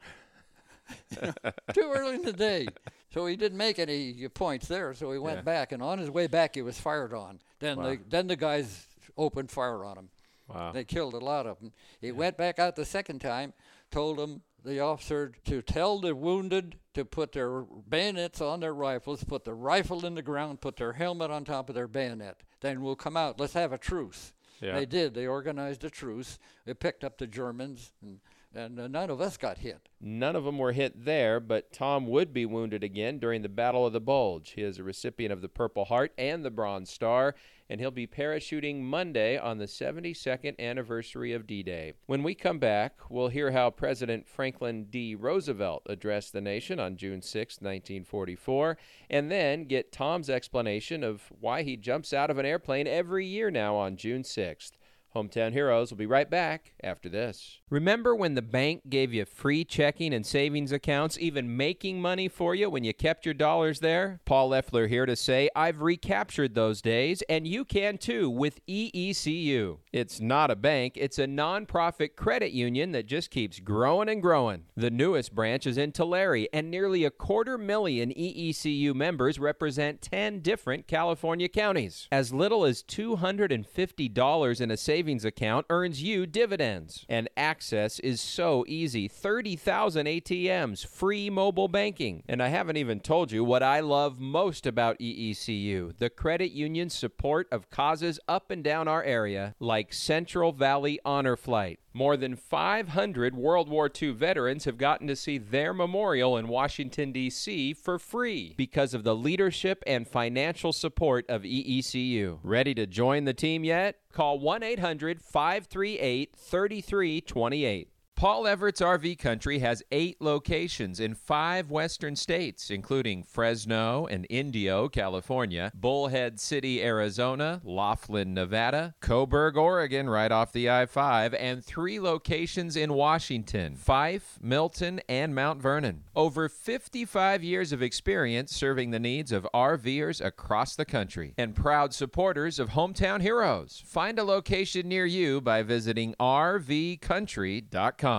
Too early in the day. So he didn't make any points there, so he went yeah. back, and on his way back, he was fired on. Then, wow. the, then the guys opened fire on him. Wow. They killed a lot of them. He yeah. went back out the second time, told them, the officer, to tell the wounded to put their bayonets on their rifles, put the rifle in the ground, put their helmet on top of their bayonet. Then we'll come out. Let's have a truce. Yeah. They did. They organized a truce. They picked up the Germans, and And uh, none of us got hit. None of them were hit there, but Tom would be wounded again during the Battle of the Bulge. He is a recipient of the Purple Heart and the Bronze Star, and he'll be parachuting Monday on the seventy-second anniversary of D-Day. When we come back, we'll hear how President Franklin D. Roosevelt addressed the nation on June sixth, nineteen forty-four, and then get Tom's explanation of why he jumps out of an airplane every year now on June sixth. Hometown Heroes will be right back after this. Remember when the bank gave you free checking and savings accounts, even making money for you when you kept your dollars there? Paul Leffler here to say I've recaptured those days, and you can too with E E C U. It's not a bank, it's a nonprofit credit union that just keeps growing and growing. The newest branch is in Tulare, and nearly a quarter million E E C U members represent ten different California counties. As little as two hundred fifty dollars in a savings savings account earns you dividends. And access is so easy. thirty thousand A T Ms, free mobile banking. And I haven't even told you what I love most about E E C U, the credit union's support of causes up and down our area, like Central Valley Honor Flight. More than five hundred World War Two veterans have gotten to see their memorial in Washington, D C for free because of the leadership and financial support of E E C U. Ready to join the team yet? Call one eight hundred five three eight three three two eight. Paul Everett's R V Country has eight locations in five western states, including Fresno and Indio, California, Bullhead City, Arizona, Laughlin, Nevada, Coburg, Oregon, right off the I five, and three locations in Washington, Fife, Milton, and Mount Vernon. Over fifty-five years of experience serving the needs of RVers across the country, and proud supporters of Hometown Heroes. Find a location near you by visiting R V country dot com.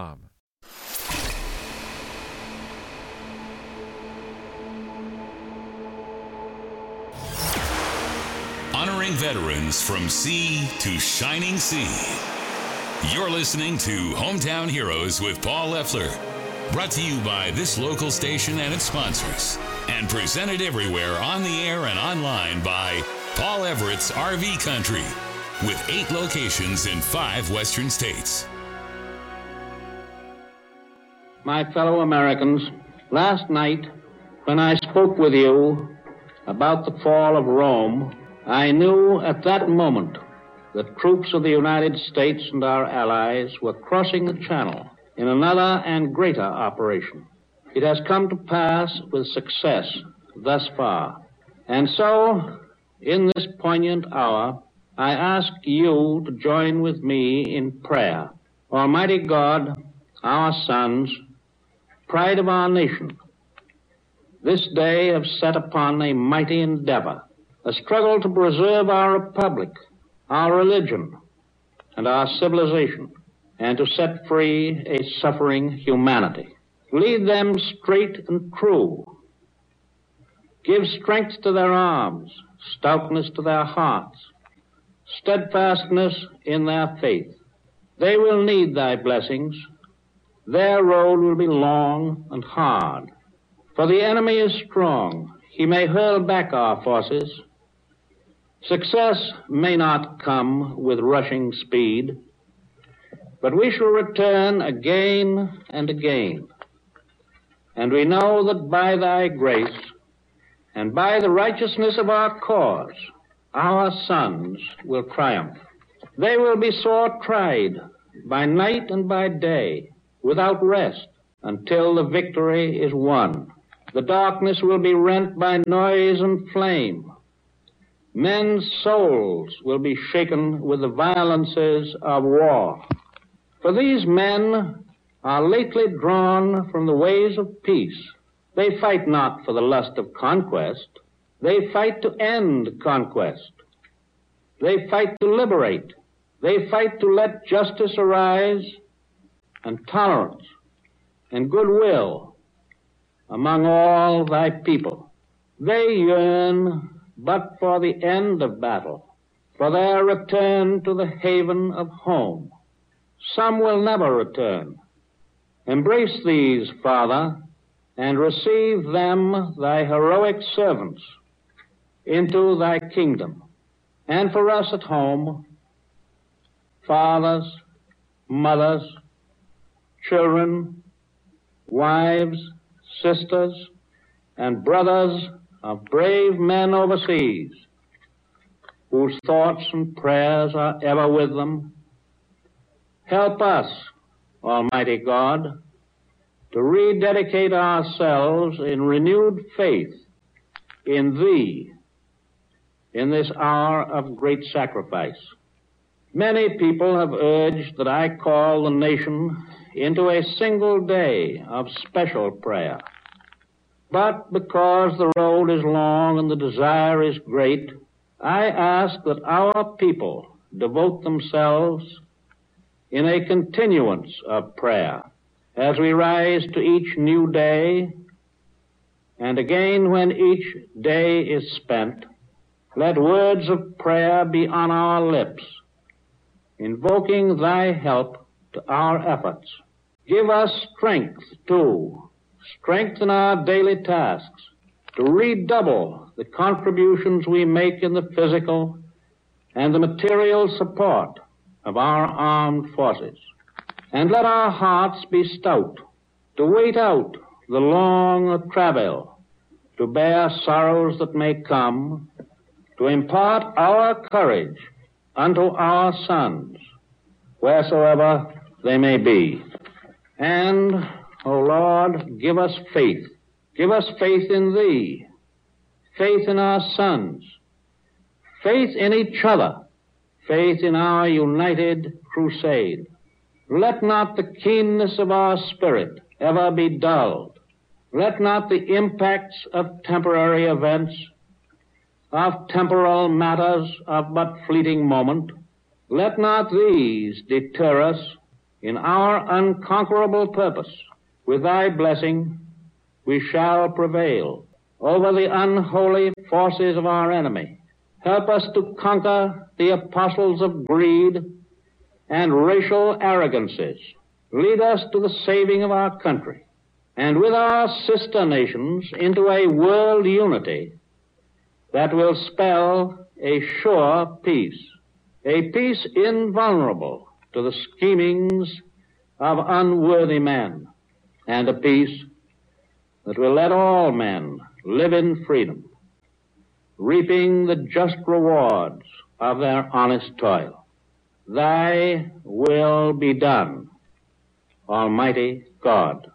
Honoring veterans from sea to shining sea. You're listening to Hometown Heroes with Paul Leffler. Brought to you by this local station and its sponsors. And presented everywhere on the air and online by Paul Everett's R V Country, with eight locations in five western states. My fellow Americans, last night when I spoke with you about the fall of Rome, I knew at that moment that troops of the United States and our allies were crossing the Channel in another and greater operation. It has come to pass with success thus far. And so, in this poignant hour, I ask you to join with me in prayer. Almighty God, our sons, pride of our nation, this day have set upon a mighty endeavor, a struggle to preserve our republic, our religion, and our civilization, and to set free a suffering humanity. Lead them straight and true. Give strength to their arms, stoutness to their hearts, steadfastness in their faith. They will need thy blessings. Their road will be long and hard. For the enemy is strong. He may hurl back our forces. Success may not come with rushing speed, but we shall return again and again. And we know that by thy grace and by the righteousness of our cause, our sons will triumph. They will be sore tried by night and by day, without rest, until the victory is won. The darkness will be rent by noise and flame. Men's souls will be shaken with the violences of war. For these men are lately drawn from the ways of peace They fight not for the lust of conquest. They fight to end conquest. They fight to liberate. They fight to let justice arise and tolerance and goodwill among all thy people. They yearn but for the end of battle, for their return to the haven of home. Some will never return. Embrace these, Father, and receive them, thy heroic servants, into thy kingdom. And for us at home, fathers, mothers, children, wives, sisters, and brothers of brave men overseas, whose thoughts and prayers are ever with them, help us, Almighty God, to rededicate ourselves in renewed faith in Thee in this hour of great sacrifice. Many people have urged that I call the nation into a single day of special prayer. But because the road is long and the desire is great, I ask that our people devote themselves in a continuance of prayer as we rise to each new day, and again when each day is spent, let words of prayer be on our lips, invoking thy help to our efforts. Give us strength, too, strength in our daily tasks, to redouble the contributions we make in the physical and the material support of our armed forces. And let our hearts be stout, to wait out the long travail, to bear sorrows that may come, to impart our courage unto our sons, wheresoever they may be. And, O Lord, give us faith. Give us faith in Thee, faith in our sons, faith in each other, faith in our united crusade. Let not the keenness of our spirit ever be dulled. Let not the impacts of temporary events, of temporal matters of but fleeting moment, let not these deter us in our unconquerable purpose. With thy blessing, we shall prevail over the unholy forces of our enemy. Help us to conquer the apostles of greed and racial arrogances. Lead us to the saving of our country, and with our sister nations into a world unity that will spell a sure peace, a peace invulnerable to the schemings of unworthy men, and a peace that will let all men live in freedom, reaping the just rewards of their honest toil. Thy will be done, Almighty God.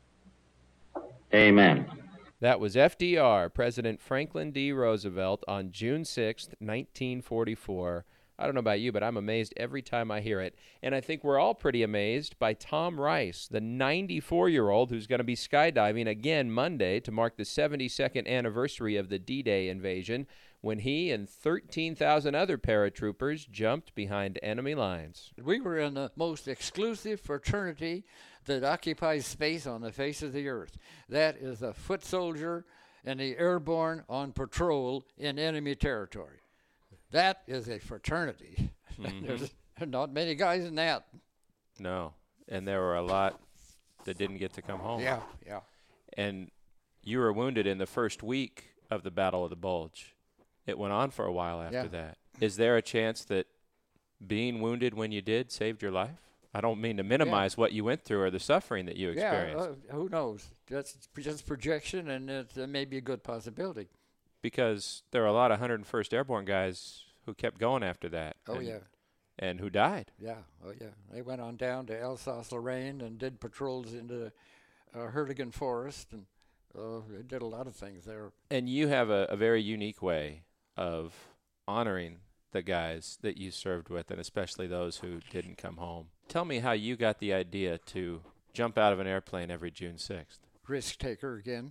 Amen. That was F D R, President Franklin D. Roosevelt, on June sixth, nineteen forty-four. I don't know about you, but I'm amazed every time I hear it. And I think we're all pretty amazed by Tom Rice, the ninety-four-year-old who's going to be skydiving again Monday to mark the seventy-second anniversary of the D-Day invasion, when he and thirteen thousand other paratroopers jumped behind enemy lines. We were in the most exclusive fraternity that occupies space on the face of the earth. That is a foot soldier and the airborne on patrol in enemy territory. That is a fraternity. Mm-hmm. There's not many guys in that. No, and there were a lot that didn't get to come home. Yeah, yeah. And you were wounded in the first week of the Battle of the Bulge. It went on for a while after yeah. that. Is there a chance that being wounded when you did saved your life? I don't mean to minimize yeah. what you went through or the suffering that you experienced. Yeah, uh, who knows? That's just projection, and it uh, may be a good possibility. Because there are a lot of one hundred first Airborne guys who kept going after that. Oh, and, yeah. And who died. Yeah, oh, yeah. They went on down to Alsace-Lorraine and did patrols into uh, Hertigan Forest, and uh, they did a lot of things there. And you have a, a very unique way of honoring the guys that you served with, and especially those who didn't come home. Tell me how you got the idea to jump out of an airplane every June sixth. Risk taker again.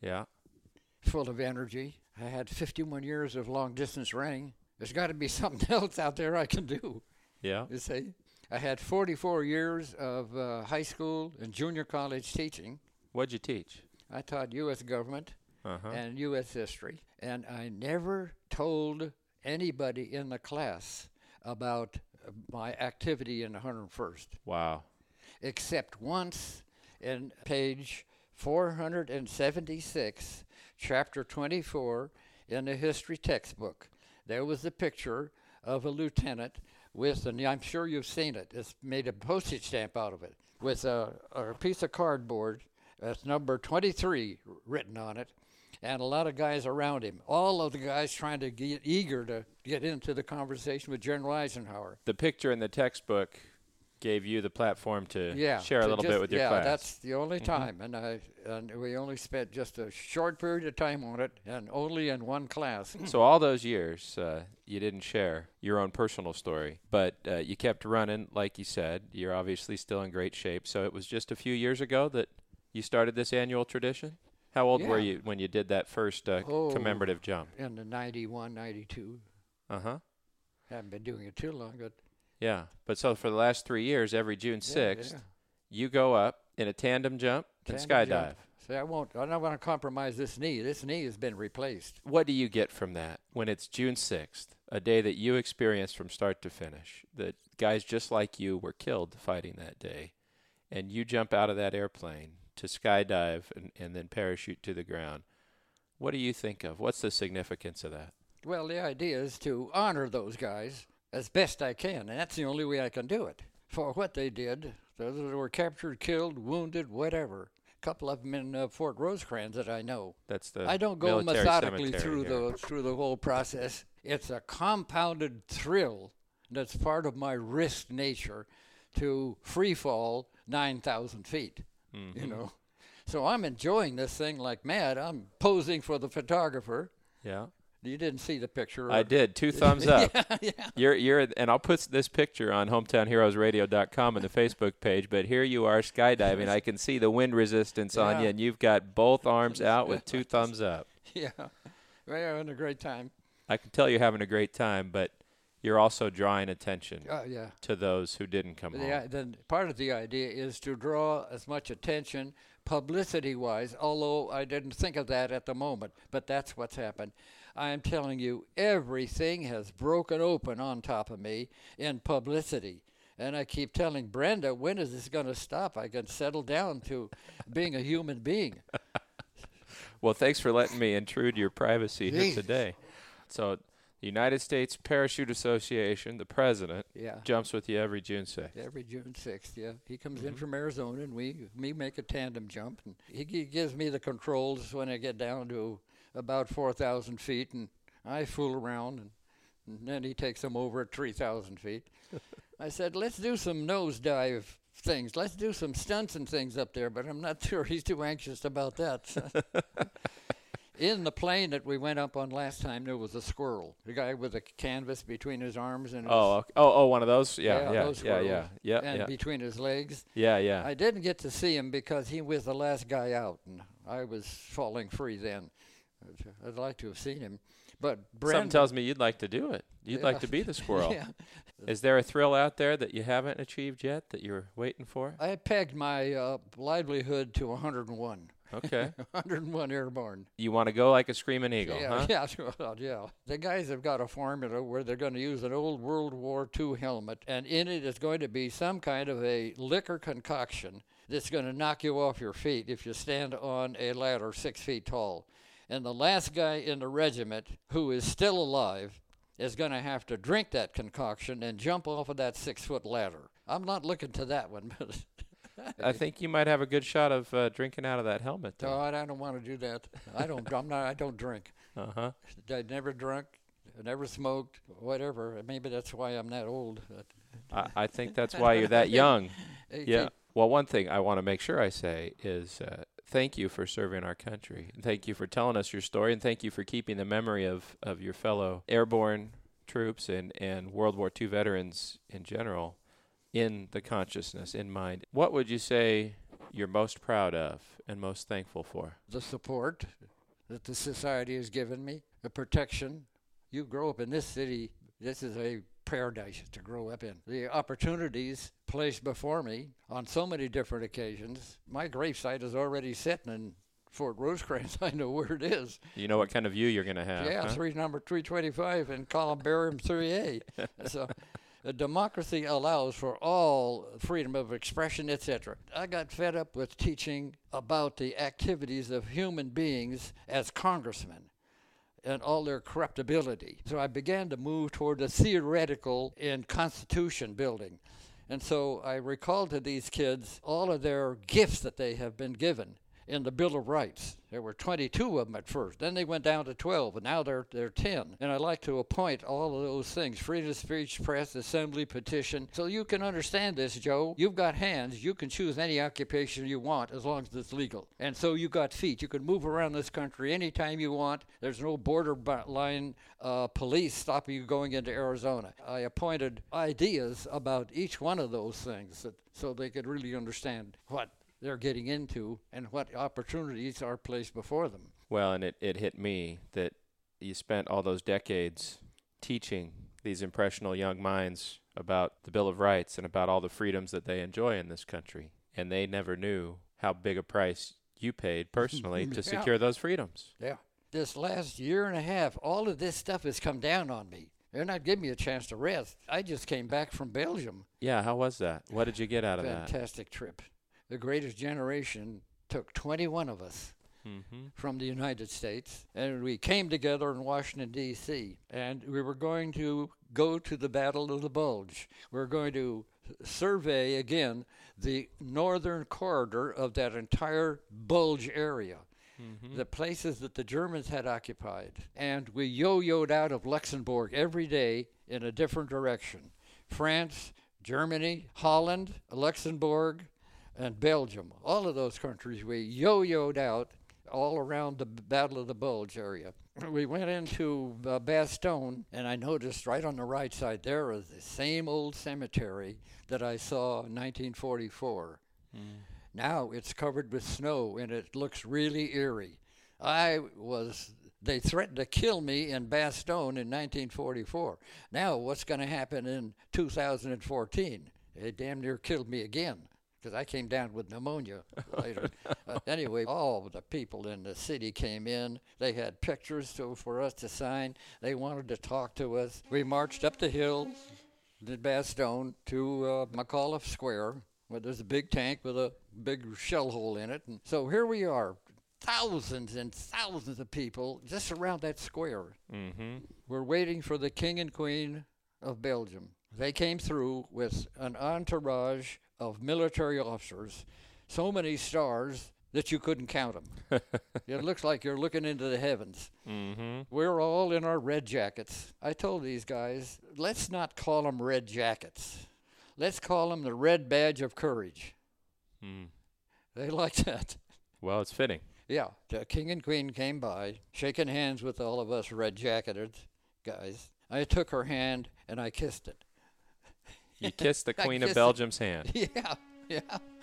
Yeah. full of energy. I had fifty-one years of long-distance running. There's got to be something else out there I can do, Yeah. you see. I had forty-four years of uh, high school and junior college teaching. What'd you teach? I taught U S government Uh-huh. and U S history, and I never told anybody in the class about uh, my activity in the one hundred first, Wow. except once in page four hundred seventy-six, chapter twenty-four in the history textbook. There was a picture of a lieutenant with, and I'm sure you've seen it, it's made a postage stamp out of it, with a, a piece of cardboard that's number twenty-three written on it, and a lot of guys around him. All of the guys trying to get eager to get into the conversation with General Eisenhower. The picture in the textbook gave you the platform to Yeah, share a to little just- bit with your yeah, class. that's the only time, and I and we only spent just a short period of time on it, and only in one class. So all those years, uh, you didn't share your own personal story, but uh, you kept running, like you said. You're obviously still in great shape. So it was just a few years ago that you started this annual tradition? How old were Yeah. you when you did that first uh, Oh. commemorative jump? In the ninety-one, ninety-two, Uh-huh. haven't been doing it too long, but Yeah. But so for the last three years, every June yeah, sixth, yeah. you go up in a tandem jump and Tandem skydive. jump. See, I won't. I don't want to compromise this knee. This knee has been replaced. What do you get from that when it's June sixth, a day that you experienced from start to finish, that guys just like you were killed fighting that day, and you jump out of that airplane to skydive and, and then parachute to the ground? What do you think of? What's the significance of that? Well, the idea is to honor those guys as best I can, and that's the only way I can do it. For what they did, those that were captured, killed, wounded, whatever. A couple of them in uh, Fort Rosecrans that I know. That's the I don't go military methodically cemetery through here. the through the whole process. It's a compounded thrill that's part of my risk nature to free fall nine thousand feet. Mhm. You know, so I'm enjoying this thing like mad. I'm posing for the photographer. Yeah. You didn't see the picture. I or- did. Two thumbs up. yeah, yeah. You're you're and I'll put this picture on hometown heroes radio dot com and the Facebook page, but here you are skydiving. I can see the wind resistance on Yeah. you, and you've got both arms out with two thumbs up. Yeah, we're having a great time. I can tell you're having a great time, but you're also drawing attention Uh, yeah. to those who didn't come The, home. i- then part of the idea is to draw as much attention publicity-wise, although I didn't think of that at the moment, but that's what's happened. I am telling you, everything has broken open on top of me in publicity. And I keep telling Brenda, when is this going to stop? I can settle down to being a human being. Well, thanks for letting me intrude your privacy here Jeez. today. So, the United States Parachute Association, the president, Yeah. jumps with you every June sixth. Every June sixth, yeah. He comes Mm-hmm. in from Arizona, and we we make a tandem jump. And he, gi- gives me the controls when I get down to about four thousand feet, and I fool around, and, and then he takes them over at three thousand feet. I said, let's do some nosedive things. Let's do some stunts and things up there, but I'm not sure he's too anxious about that. In the plane that we went up on last time, there was a squirrel. The guy with a canvas between his arms and his, Oh, ok- oh, oh, one of those? Yeah, Yeah, yeah, those yeah, yeah, squirrels. yeah, and yeah, between his legs. yeah, yeah. I didn't get to see him because he was the last guy out, and I was falling free then. I'd like to have seen him, but Brenda, Something tells me you'd like to do it. You'd like Yeah. to be the squirrel. yeah, Is there a thrill out there that you haven't achieved yet that you're waiting for? I pegged my uh, livelihood to one hundred one. Okay. one hundred one airborne. You want to go like a screaming eagle, yeah, huh? yeah, well, yeah. The guys have got a formula where they're going to use an old World War Two helmet, and in it is going to be some kind of a liquor concoction that's going to knock you off your feet if you stand on a ladder six feet tall. And the last guy in the regiment who is still alive is going to have to drink that concoction and jump off of that six-foot ladder. I'm not looking to that one, but I think you might have a good shot of uh, drinking out of that helmet. no, Though. I I don't want to do that. I don't. I'm not. I don't drink. Uh huh. I never drunk, I never smoked, whatever. Maybe that's why I'm that old. But I, I think that's why you're that young. Hey, Yeah. hey, Well, one thing I want to make sure I say is uh, thank you for serving our country. And thank you for telling us your story. And thank you for keeping the memory of, of your fellow airborne troops and, and World War Two veterans in general in the consciousness, in mind. What would you say you're most proud of and most thankful for? The support that the society has given me, the protection. You grow up in this city, this is a paradise to grow up in. The opportunities placed before me on so many different occasions. My gravesite is already sitting in Fort Rosecrans. I know where it is. You know what kind of view you're going to have. Yeah, huh? three number three twenty-five in Columbarium three A. So a democracy allows for all freedom of expression, et cetera. I got fed up with teaching about the activities of human beings as congressmen and all their corruptibility. So I began to move toward the theoretical in Constitution building. And so I recalled to these kids all of their gifts that they have been given in the Bill of Rights. There were twenty-two of them at first. Then they went down to twelve, and now they're, they're ten. And I like to appoint all of those things: freedom of speech, press, assembly, petition. So you can understand this, Joe. You've got hands. You can choose any occupation you want as long as it's legal. And so you got feet. You can move around this country anytime you want. There's no borderline uh, police stopping you going into Arizona. I appointed ideas about each one of those things that, so they could really understand what they're getting into and what opportunities are placed before them. Well, and it, it hit me that you spent all those decades teaching these impressionable young minds about the Bill of Rights and about all the freedoms that they enjoy in this country. And they never knew how big a price you paid personally to Yeah. secure those freedoms. Yeah. This last year and a half, all of this stuff has come down on me. They're not giving me a chance to rest. I just came back from Belgium. Yeah, how was that? What did you get out of that? Fantastic trip. The Greatest Generation took twenty-one of us Mm-hmm. from the United States, and we came together in Washington, D C, and we were going to go to the Battle of the Bulge. We were going to survey again the northern corridor of that entire Bulge area, mm-hmm. the places that the Germans had occupied. And we yo-yoed out of Luxembourg every day in a different direction. France, Germany, Holland, Luxembourg, and Belgium. All of those countries we yo-yoed out all around the Battle of the Bulge area. We went into uh, Bastogne, and I noticed right on the right side there is the same old cemetery that I saw in nineteen forty-four. Mm. Now it's covered with snow, and it looks really eerie. I was, they threatened to kill me in Bastogne in nineteen forty-four. Now what's going to happen in two thousand fourteen? They damn near killed me again, because I came down with pneumonia later. uh, anyway, all of the people in the city came in. They had pictures to, for us to sign. They wanted to talk to us. We marched up the hill in Bastogne to uh, McAuliffe Square, where there's a big tank with a big shell hole in it. And so here we are, thousands and thousands of people just around that square. Mm-hmm. We're waiting for the King and Queen of Belgium. They came through with an entourage of military officers, so many stars that you couldn't count them. It looks like you're looking into the heavens. Mm-hmm. We're all in our red jackets. I told these guys, let's not call them red jackets. Let's call them the red badge of courage. Mm. They liked that. Well, it's fitting. Yeah, the King and Queen came by, shaking hands with all of us red-jacketed guys. I took her hand and I kissed it. You kissed the I Queen of kissed Belgium's hand. Yeah, yeah.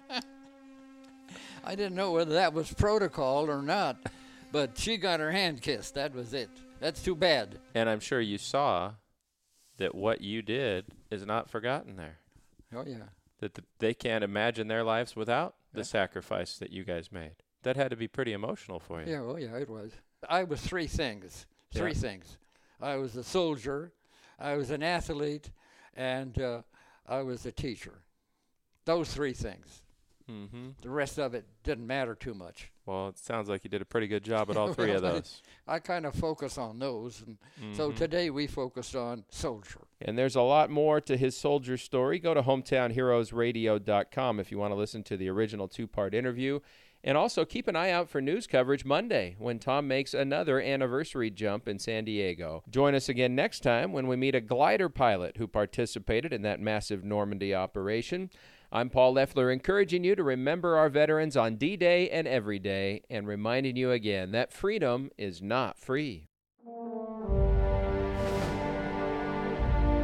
I didn't know whether that was protocol or not, but she got her hand kissed. That was it. That's too bad. And I'm sure you saw that what you did is not forgotten there. Oh, yeah. That the, they can't imagine their lives without the Yeah. sacrifice that you guys made. That had to be pretty emotional for you. Yeah, oh, yeah, it was. I was three things. Three Yeah. things. I was a soldier, I was an athlete, and uh, I was a teacher. Those three things. Mm-hmm. The rest of it didn't matter too much. Well, it sounds like you did a pretty good job at all three of Well, I- those. I kind of focus on those. And so Mhm. today we focused on soldier. And there's a lot more to his soldier story. Go to hometown heroes radio dot com if you want to listen to the original two-part interview. And also keep an eye out for news coverage Monday when Tom makes another anniversary jump in San Diego. Join us again next time when we meet a glider pilot who participated in that massive Normandy operation. I'm Paul Leffler, encouraging you to remember our veterans on D-Day and every day, and reminding you again that freedom is not free.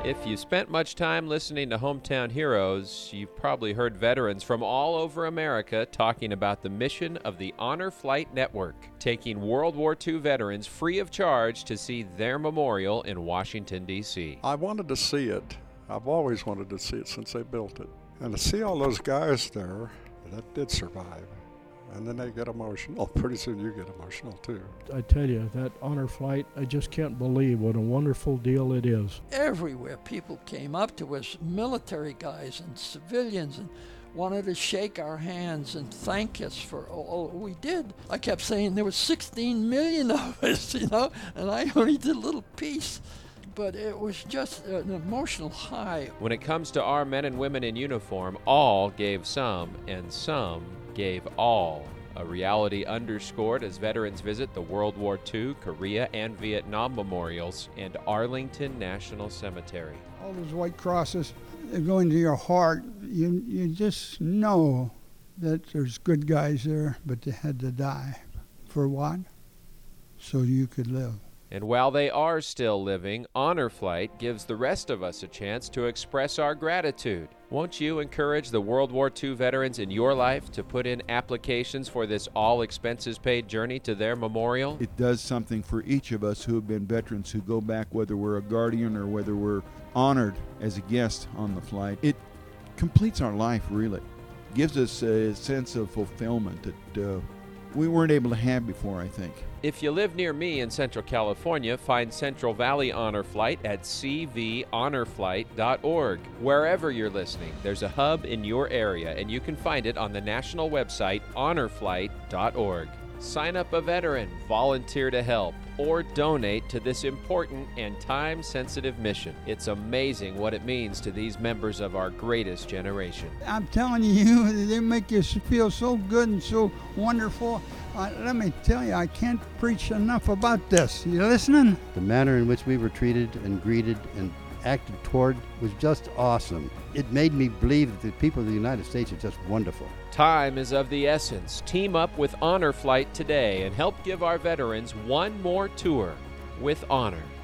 If you spent much time listening to Hometown Heroes, you've probably heard veterans from all over America talking about the mission of the Honor Flight Network, taking World War Two veterans free of charge to see their memorial in Washington, D C I wanted to see it. I've always wanted to see it since they built it. And to see all those guys there that did survive, and then they get emotional. Pretty soon you get emotional too. I tell you, that honor flight, I just can't believe what a wonderful deal it is. Everywhere people came up to us, military guys and civilians, and wanted to shake our hands and thank us for all we did. I kept saying there were sixteen million of us, you know, and I only did a little piece. But it was just an emotional high. When it comes to our men and women in uniform, all gave some, and some gave all. A reality underscored as veterans visit the World War Two, Korea, and Vietnam memorials and Arlington National Cemetery. All those white crosses, they go into your heart. You, you just know that there's good guys there, but they had to die. For what? So you could live. And while they are still living, Honor Flight gives the rest of us a chance to express our gratitude. Won't you encourage the World War Two veterans in your life to put in applications for this all-expenses-paid journey to their memorial? It does something for each of us who have been veterans who go back, whether we're a guardian or whether we're honored as a guest on the flight. It completes our life, really. Gives us a sense of fulfillment that uh, we weren't able to have before, I think. If you live near me in Central California, find Central Valley Honor Flight at c v honor flight dot org. Wherever you're listening, there's a hub in your area, and you can find it on the national website honor flight dot org. Sign up a veteran, volunteer to help, or donate to this important and time-sensitive mission. It's amazing what it means to these members of our greatest generation. I'm telling you, they make you feel so good and so wonderful. Uh, let me tell you, I can't preach enough about this. You listening? The manner in which we were treated and greeted and acted toward was just awesome. It made me believe that the people of the United States are just wonderful. Time is of the essence. Team up with Honor Flight today and help give our veterans one more tour with honor.